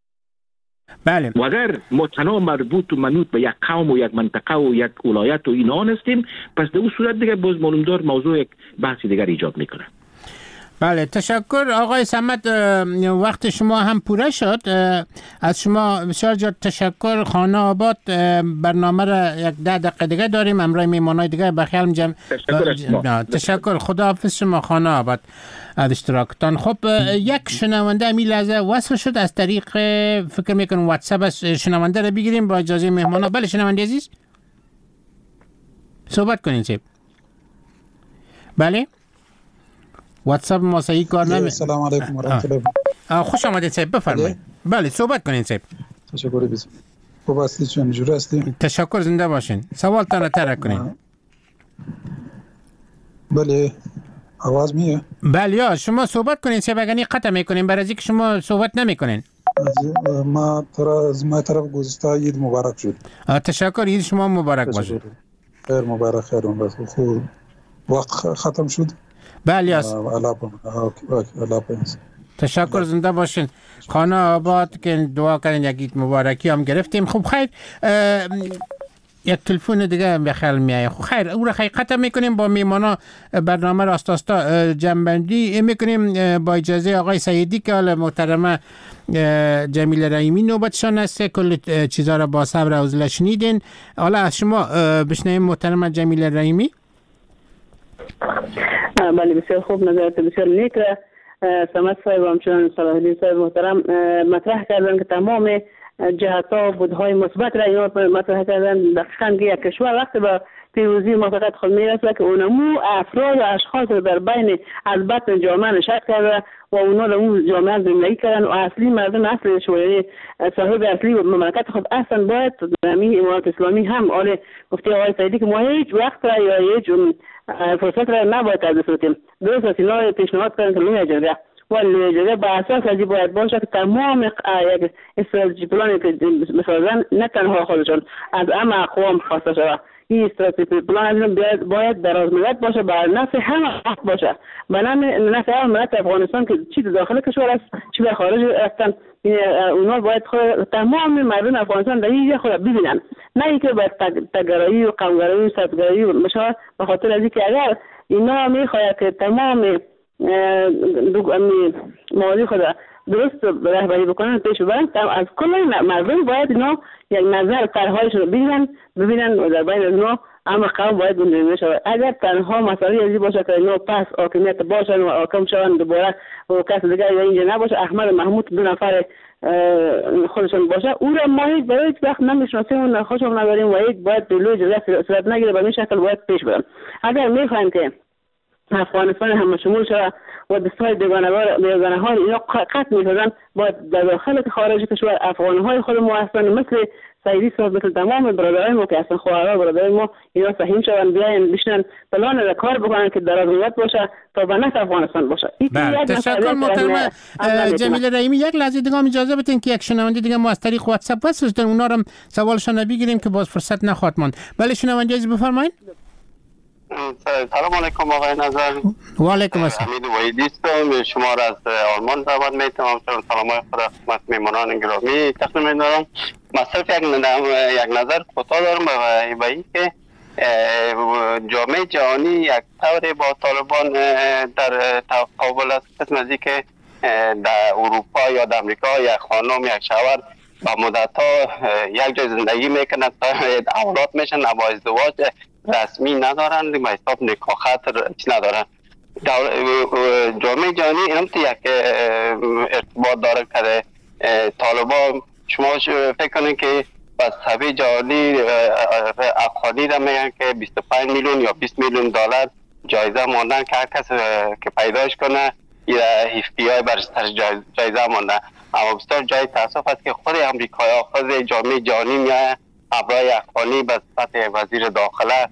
بله، و اگر ما تنها مربوط و منوط به یک قوم و یک منطقه و یک ولایت و این آن هستیم، پس در اون صورت دیگه باز معلومدار موضوع یک بحث دیگر ایجاد میکنه. بله، تشکر آقای صمد. وقت شما هم پوره شد. از شما بسیار زیاد تشکر. خانه آباد برنامه را یک ده دقیقه دیگه داریم، امروز میمانای دیگه بخیال میجم. تشکر, تشکر. خداحافظ شما خانه آباد از اشتراکتان. خب یک شنونده امی لحظه وصل شد از طریق فکر میکنم واتساپ. شنونده را بگیریم با اجازه مهمانا. بله شنونده عزیز صحبت کنین سیب. بله واتساپ ما صحیح کار نمی. سلام علیکم و رحمت الله. خوش آمدید صاحب، بفرمایید. بله صحبت کنین صاحب. تشکر بسیار. خوب هستید؟ چطور هستید؟ تشکر، زنده باشین. سوالتان را طرح کنین. بله آواز میاد؟ بله یا شما صحبت کنین صاحب، اگر نی قطع میکنین برای اینکه شما صحبت نمیکنین. ما ترا از ما طرف گذشته عید مبارک شد. تشکر، عید شما مبارک باشه. خیر مبارک. خیر مبارک. خوب وقت ختم شد. بله تشکر، زنده باشین. خانه آباد که دعا کردین یک عید مبارکی هم گرفتیم. خب خیر یک تلفن دیگه به خیال میایه. خب خیر او را ختم میکنیم با میمانا برنامه راست آستا جنبندی میکنیم با اجازه آقای سیدی که حالا محترمه جمیل رحیمی نوبتشان است. کل چیزا را با صبر و حوصله شنیدین. حالا از شما بشنویم محترمه جمیل رحیمی. بله بسیار خوب، نظرات بسیار نیک را صمد صاحب و همچنان صلاح الدین صاحب محترم مطرح کردن که تمام جهت‌ها و بودهای مثبت را اینا مطرح کردن. دقیقاً که یک کشور وقتی به پیروزی موفقیت خود میرسه که اونمو افراد و اشخاص در بین از بطن جامعه نشست کرده و اونا در اون جامعه زندگی کردن و اصلی مردم اصلی شوری صاحب اصلی و مملکت خود اصلا باید زمین امارات اسلامی هم آله گفته آقای سیدی که ما هیچ وقت را یا هیچ فرصت را نباید از دست بدیم. درست است اینا پیشنهاد کردن که لوی جرگه و لوی جرگه با اساس ازی باید باشه که تمام یک استراتژی پلانی که بسازن نه تنها خودشون از همه اقوام خواسته شود. این استراتژی پلان باید باید درازمدت باشه، بر نفع همه باشه، به نفع همه ملت افغانستان که چی داخل کشور است چی به خارج هستن. اونا باید خود تمام مردم افغانستان در اینجا خود ببینن، نه اینکه به تگرایی و قومگرایی و سبگرایی و مشابه. به خاطر از اینکه اگر اینا میخواهد که تمام موضوع خود درست رهبری بکنن پیش ببرن، از کل مردم باید اینا یک نظر طرحهایشون رو ببینن ببینن و در بین از اینا اما قوم باید بندازی شود. اگر تنها مسئله ازی باشه که اینا پس حاکمیت باشن و حاکم شون دوباره و کس دیگه اینجا نباشه، احمد محمود دو نفر خودشون باشه، او را ما هیچ برای هیچ وقت نمیشناسیم و نخوشم نداریم و هیچ باید دلوی جزیره صورت نگیره. به این شکل باید پیش برم. اگر میخوایم که افغانستان هم شمول شود و دستای بیگانه ها اینا قطع میشدن، باید در داخل خارج کشور افغان های خود ما هستن مثل سعیدی صاحب، مثل تمام برادرای ما که اصلا خواهرها برادرای ما اینا سهیم شون، بیاین بشنن پلان را کار بکنن که در آزادیت باشه تا به نفع افغانستان باشه. بله، تشکر محترم جمیله رحیمی. یک لحظه دیگه اجازه بدین که یک شنونده دیگه ما از طریق واتساپ وصل شدن، اونا رو سوالشون بگیریم که باز فرصت نخواهد ماند. بله شنونده عزیز بفرمایید. سلام علیکم آقای نظر. و علیکم السلام. حمید وحیدی هستم، شما را از آلمان دعوت می‌کنم. سلامای خود خدمت میهمانان گرامی تقدیم می‌کنم. مثلا یک یک نظر کوتاه دارم به این که جامعه جهانی یک طور با طالبان در تقابل است، قسم از که در اروپا یا در امریکا یک خانم یک شوهر با مدت‌ها یک جای زندگی میکنند، اولاد میشن، با ازدواج رسمی ندارن، به حساب نکاح خاطر چی ندارن. جامعه جهانی اینم یک ارتباط داره که طالبان، شما فکر کنید که بس حبی جهانی افغانی را میگن که بیست و پنج میلیون یا بیست میلیون دلار جایزه ماندن که هر کس که پیداش کنه یا اف بی آی برش جایزه ماندن. اما بسیار جای تاسف است که خود امریکایی ها، خود جامعه جهانی میاد ابرای افغانی به صفت وزیر داخله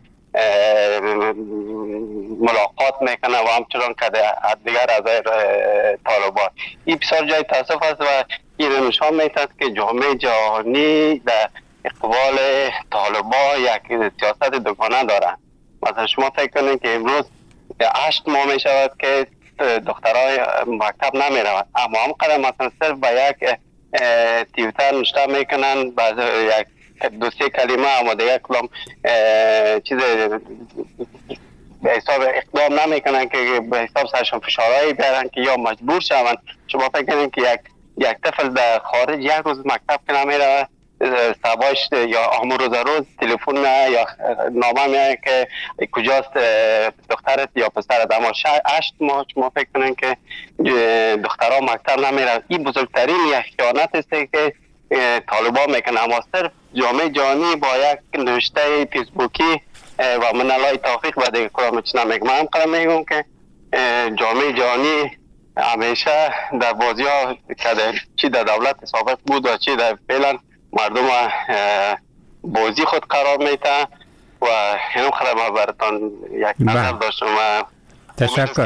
ملاقات میکنه و همچنان که دیگر اعضای طالبان. این بسیار جای تاسف است و این نشان میدهد که جامعه جهانی در اقبال طالبان یک سیاست دوگانه دارند. مثلا شما فکر کنید که امروز هشت ماه می شود که دخترای مکتب نمی روند، اما هم قدر مثلا صرف به یک تیوتر نشته میکنن، بعد یک دو سه کلمه اما دیگه کلام چیز به حساب اقدام نمیکنن که به حساب سرشان فشارهایی بیارن که یا مجبور شوند. شما فکر کنید که یک یک طفل در خارج یک روز مکتب که نمیره، سباش یا همون روز روز تلفن یا نامه میاد که کجاست دخترت یا پسرت، اما هشت ماه شما فکر کنید که دخترها مکتب نمیره. این بزرگترین یک خیانت است که طالبان میکنه. اما صرف جامعه جهانی با یک نوشته فیسبوکی و من الله توفیق و دیگه کلام چی نمیگم، من هم میگم که جامعه جهانی همیشه در بازی ها که چی در دولت سابق بود و چی در فعلا مردم بازی خود قرار میتن و اینو خراب براتون یک نظر داشتم. تشکر.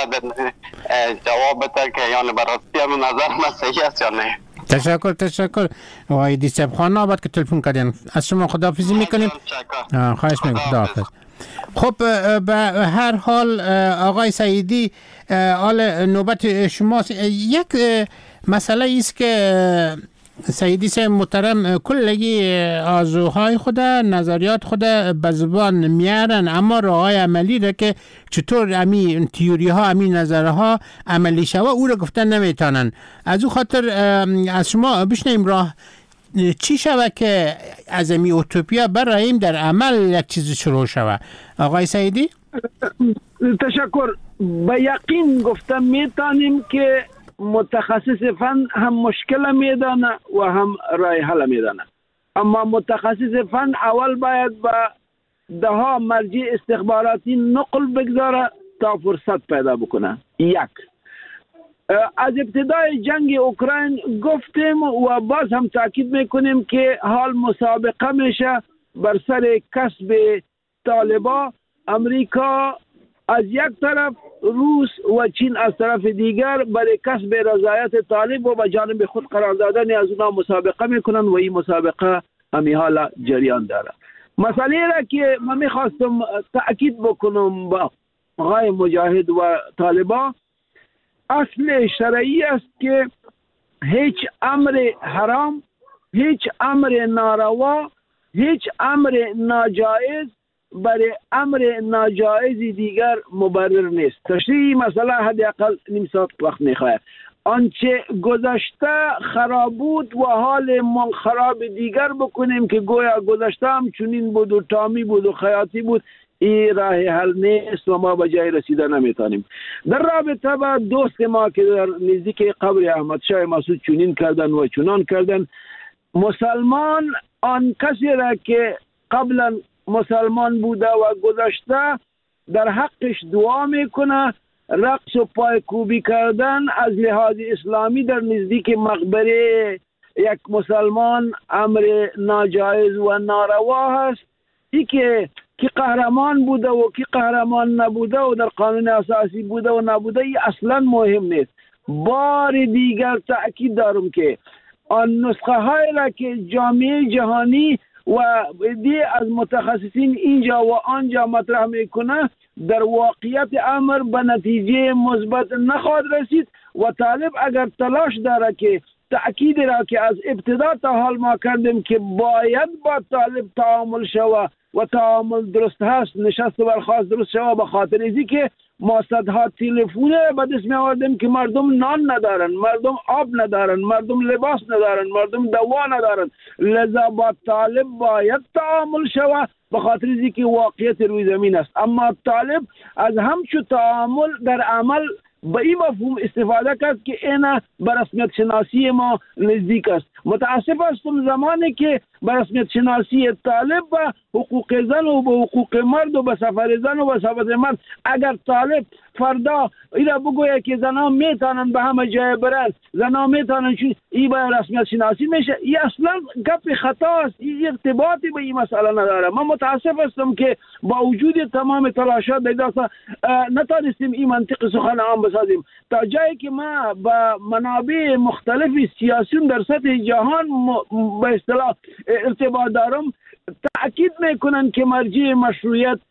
جواب بده که یعنی برای همون نظر من صحیح است یا نه. تشکر تشکر آقای دیسب خان آباد که تلفن کردین. از شما خداحافظی میکنیم. خواهش میکنم. خداحافظ. خب به هر حال آقای سعیدی، حال نوبت شما. یک مسئله است که سعیدی صاحب محترم کلگی آرزوهای خود، نظریات خود به زبان میارن، اما راههای عملی را که چطور امی تیوری ها امی نظرها عملی شوه او را گفتن نمیتونن. از او خاطر از شما بشنیم راه چی شوه که از امی اوتوپیا براییم در عمل یک چیز شروع شوه. آقای سعیدی تشکر. به یقین گفتم میتونیم که متخصص فن هم مشکل میدانه و هم راه حل میدانه، اما متخصص فن اول باید با ده ها مرجع استخباراتی نقل بگذاره تا فرصت پیدا بکنه. یک، از ابتدای جنگ اوکراین گفتیم و باز هم تاکید میکنیم که حال مسابقه میشه بر سر کسب طالبا. امریکا از یک طرف، روس و چین از طرف دیگر برای کسب رضایت طالب و به جانب خود قرار دادن از اونا مسابقه میکنن و این مسابقه همی حالا جریان داره. مسئله را که من میخواستم تأکید بکنم با آقای مجاهد و طالبا، اصل شرعی است که هیچ امر حرام، هیچ امر ناروا، هیچ امر ناجائز برای امر ناجائز دیگر مبرر نیست. تشریح مسئله حداقل نیم ساعت وقت میخواد. آنچه گذشته خراب بود و حال ما خراب دیگر بکنیم که گویا گذشته هم چنین بود و تامی بود و خیاطی بود، این راه حل نیست و ما به جای رسیده نمیتونیم. در رابطه با دوست ما که در نزدیک قبر احمد شاه مسعود چنین کردن و چنان کردن، مسلمان آن کسی را که قبلا مسلمان بوده و گذشته در حقش دعا میکنه، رقص و پایکوبی کردن از لحاظ اسلامی در نزدیک مقبره یک مسلمان امر ناجایز و ناروا هست. ای که کی قهرمان بوده و کی قهرمان نبوده و در قانون اساسی بوده و نبوده ای اصلا مهم نیست. بار دیگر تأکید دارم که آن نسخه های را که جامعه جهانی و دی از متخصصین اینجا و آنجا مطرح میکنه در واقعیت امر به نتیجه مثبت نخواهد رسید و طالب اگر تلاش داره که تأکید را که از ابتدا تا حال ما کردیم که باید با طالب تعامل شوه و تعامل درست هست، نشست و برخاست درست شوه، به خاطر ازی که ما صدها تلفونه به دست می آوردیم که مردم نان ندارن، مردم آب ندارن، مردم لباس ندارن، مردم دوا ندارن. لذا با طالب باید تعامل شوه به خاطر ازی که واقعیت روی زمین است. اما طالب از همچو تعامل در عمل به این مفهوم استفاده کرد که اینا به رسمیت شناسی ما نزدیک است. متاسف هستم زمانی که به رسمیت شناسی طالب به حقوق زن و به حقوق مرد و به سفر زن و به سفر مرد، اگر طالب فردا اینا بگوید که زنان میتونن به همه جای برن، زنان میتونن چون این به رسمیت شناسی میشه، این اصلا گپ خطا است، این ارتباطی به این مسئله نداره. من متاسف هستم که با وجود تمام تلاشات دیگه نتونستیم این منطق سخن عام بسازیم. تا جایی که ما با منابع مختلف سیاسیون در سطح جهان به اصطلاح ارتباط دارم، تأکید میکنن که مرجع مشروعیت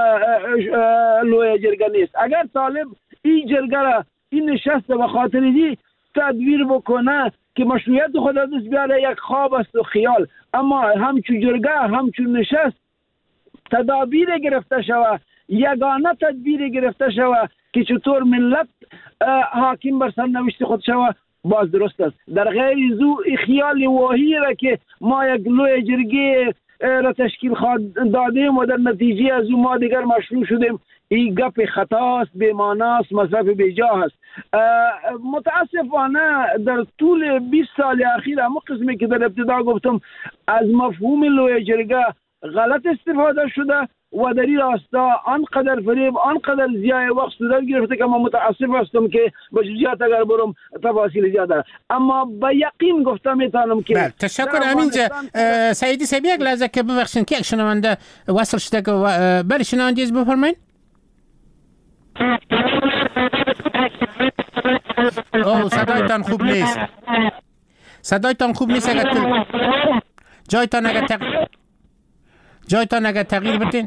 لوی جرگه نیست. اگر طالب این جرگه را این نشست به خاطر دی تدبیر بکنه که مشروعیت خود دست بیاره، یک خواب است و خیال. اما همچون جرگه همچون نشست تدابیر گرفته شوه، یگانه تدبیر گرفته شوه که چطور ملت حاکم بر سرنوشت خود شوه، باز درست است. در غیر زو خیال واهی را که ما یک لوی جرگه را تشکیل دادیم و در نتیجه از ما دیگر مشروع شدیم، این گپ خطاست، بی‌معناست، مصرف بیجا است. متاسفانه در طول بیست سال اخیر همون قسمی که در ابتدا گفتم از مفهوم لوی جرگه غلط استفاده شده و در این راستا آنقدر فریب، آنقدر ضیاع وقت صورت گرفته که من متاسف هستم که به جزئیات اگر برم تفاصیل زیاده، اما به یقین گفتم میتونم که بله. تشکر. امینجا سعیدی سبی یک لحظه که ببخشید که یک شنونده وصل شده که بله شنونده از بفرمایید. اوه صدایتان خوب نیست، صدایتان خوب نیست. اگر تل... جایتان اگر تق... جایتان اگر تغییر بتین.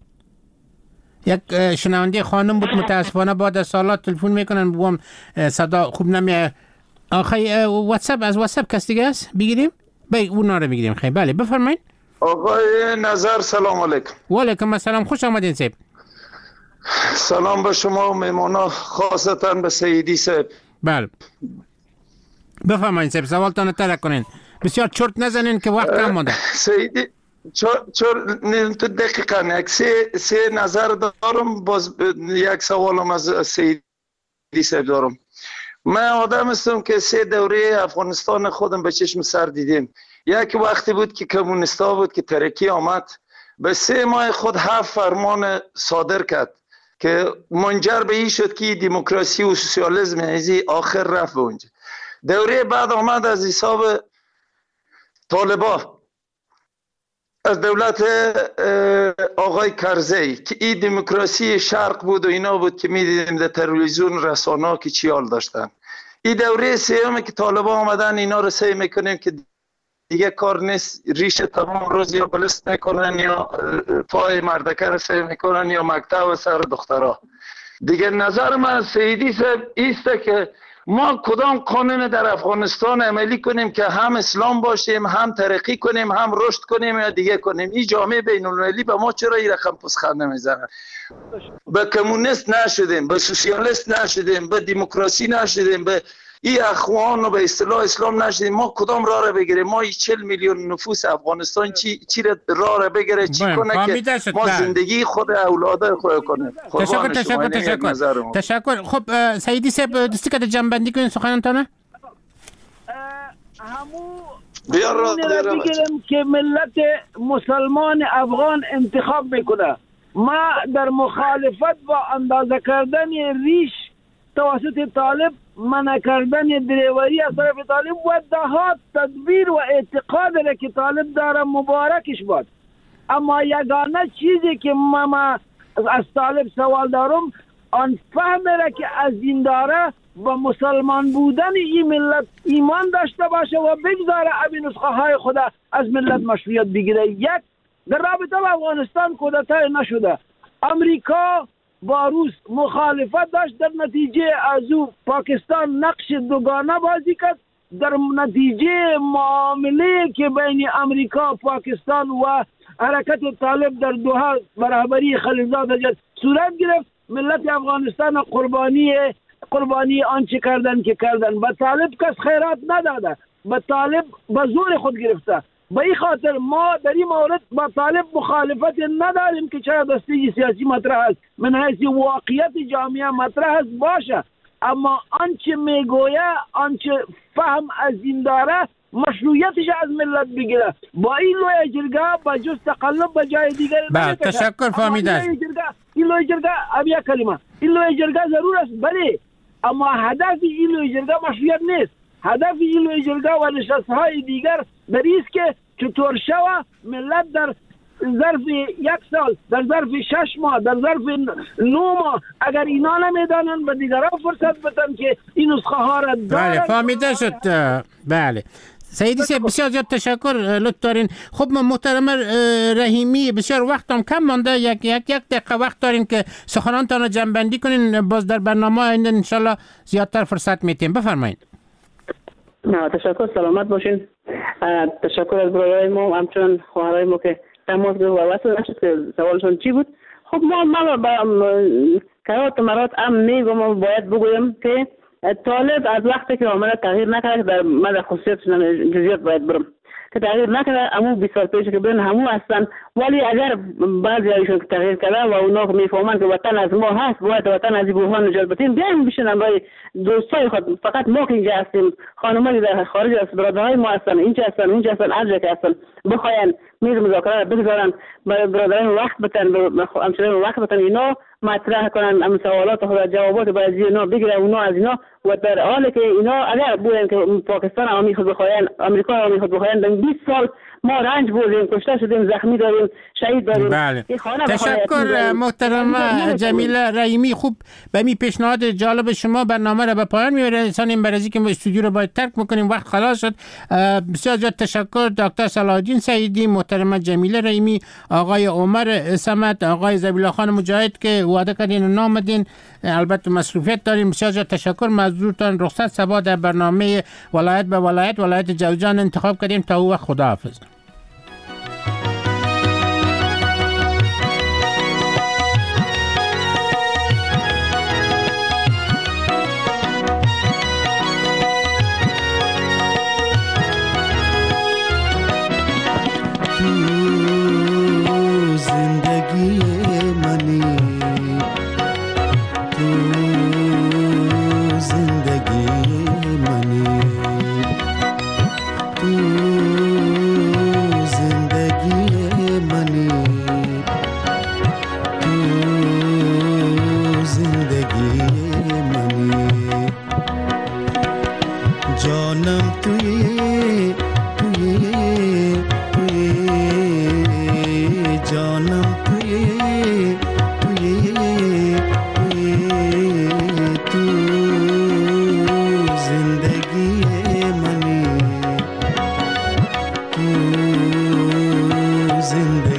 یک شنونده خانم بود متاسفانه بعد از سالات تلفن میکنن بگم صدا خوب نمیاد. آخه واتساپ از واتساپ کس دیگه است بگیریم؟ بای اونا رو بگیریم. خیلی بله بفرمایید. آقای نظر سلام علیکم. و علیکم السلام، خوش آمدین صاحب. سلام به شما و میمونا، خاصتا به سیدی صاحب. بله بفرمایید صاحب، سوالتان ترک کنین، بسیار چرت نزنین که وقت کم مونده. سیدی چور چور دقیقاً یک سه سه نظر دارم، باز یک سوالم از سیدی صاحب دارم. من آدم هستم که سه دوره افغانستان خودم به چشم سر دیدیم. یک وقتی بود که کمونیستا بود که ترکی آمد، به سه ماه خود هفت فرمان صادر کرد که منجر به این شد که دموکراسی و سوسیالیسم ازی آخر رفت به اونجا. دوره بعد آمد از حساب طالبا، از دولت آقای کرزی که این دموکراسی شرق بود و اینا بود که میدیدیم در تلویزیون رسانه‌ها که چی حال داشتن. این دوره سوم که طالبا آمدن اینا رو سعی میکنیم که دیگه کار نیست، ریش تمام روز یا بلست میکنن یا پای مردکه رو سعی میکنن یا مکتب و سر دخترها. دیگه نظر من سیدی صاحب ایسته که ما کدام قانون در افغانستان عملی کنیم که هم اسلام باشیم، هم ترقی کنیم، هم رشد کنیم یا دیگه کنیم. این جامعه بین المللی به ما چرا این رقم پوزخند نمیزنن؟ به کمونیست نشدیم، به سوسیالیست نشدیم، به دموکراسی نشدیم، به این اخوان به اصطلاح اسلام نشدیم، ما کدام راه را بگیریم؟ ما چهل میلیون نفوس افغانستان چی چی راه را بگیره چی کنه که ما زندگی خود اولاد خود کنیم؟ تشکر تشکر تشکر تشکر. خب سعیدی صاحب دستی که جنبندی کنین سخنتونه. همو بیار بگیرم که ملت مسلمان افغان انتخاب میکنه. ما در مخالفت با اندازه کردن ریش توسط طالب، منع کردن دریوری از طرف طالب و دهات تدبیر و اعتقاد را که طالب داره مبارکش باد. اما یگانه چیزی که ما از طالب سوال دارم آن فهم را که از این داره و مسلمان بودن این ملت ایمان داشته باشه و بگذاره این نسخه های خدا از ملت مشروعیت بگیره. یک، در رابطه با افغانستان کودتا نشده. امریکا با روس مخالفت داشت، در نتیجه از او پاکستان نقش دوگانه بازی کرد. در نتیجه معامله که بین امریکا، پاکستان و حرکت طالب در دوحه برابری خلیلزاد صورت گرفت. ملت افغانستان قربانی قربانی آنچه کردن که کردن. به طالب کس خیرات نداده، به طالب به زور خود گرفته. به این خاطر ما در این مورد با طالب مخالفت نداریم که چرا دسته سیاسی مطرح است، من حیث واقعیت جامعه مطرح است باشه، اما آنچه میگویه، آنچه فهم از این داره مشروعیتش از ملت بگیره. با این لوی جرگه با جز تقلب به جای دیگر بله تشکر فهمیدم. این لوی جرگه ابیا کلمه این لوی جرگه ضرور است بله، اما هدف این لوی جرگه مشروعیت نیست. هدف این لوی جرگه و نشست‌های دیگر در است که چطور شوه ملت در ظرف یک سال، در ظرف شش ماه، در ظرف نو ماه اگر اینا نمیدانن به دیگران فرصت بدن که این نسخه ها را دارن. بله فهمیده شد. بله سعیدی صاحب بسیار زیاد تشکر لطف دارین. خب محترم رحیمی بسیار وقتم کم مانده، یک یک یک دقیقه وقت دارین که سخنانتان رو جمع کنین، باز در برنامه آینده انشالله زیادتر فرصت میتیم. بفرمایید. نه تشکر، سلامت باشین. تشکر از برادرای ما، همچنان خواهرای ما که تماس گرفت و وصل نشد که سوالشون چی بود. خب ما ما با کرات مرات ام میگم و باید بگویم که طالب از وقتی که عمل تغییر نکرده، در مد خصوصیتش جزئیات باید برم که تغییر نکرده، امو بیست سال پیش که برن همو هستن، ولی اگر بعضی هایشون که تغییر کرده و اونا میفهمن که وطن از ما هست، باید وطن از این بحران نجات بدیم، بیایم بشینن برای دوستای خود. فقط ما که اینجا هستیم، خانمایی در خارج از برادرهای ما هستن، اینجا هستن اونجا هستن، هر جا که هستن بخواین میز مذاکره بگذارن، برادران وقت بدن، همسران وقت بدن، اینا مطرح کنن، ام سوالات خود جوابات باید اینا بگیره اونا از اینا. و در حالی که اینا اگر بودن که پاکستان عوامی خود بخواین، امریکا عوامی خود بخواین، در بیست سال ما رنج بردیم، کشته شدیم، زخمی داریم، شهید داریم. بله. تشکر محترمه جمیله رحیمی. خوب به می پیشنهاد جالب شما برنامه را به پایان میبریم. انسان این برازی که ما استودیو رو باید ترک میکنیم، وقت خلاص شد. بسیار زیاد تشکر دکتر صلاح الدین سعیدی، محترمه جمیله رحیمی، آقای عمر صمد، آقای زبیلا خان مجاهد که وعده کردین و نامدین، البته مصروفیت داریم. بسیار زیاد تشکر. معذورتان رخصت صبا در برنامه ولایت به ولایت ولایت جوزجان انتخاب کردیم. تا او وقت خداحافظ. زنده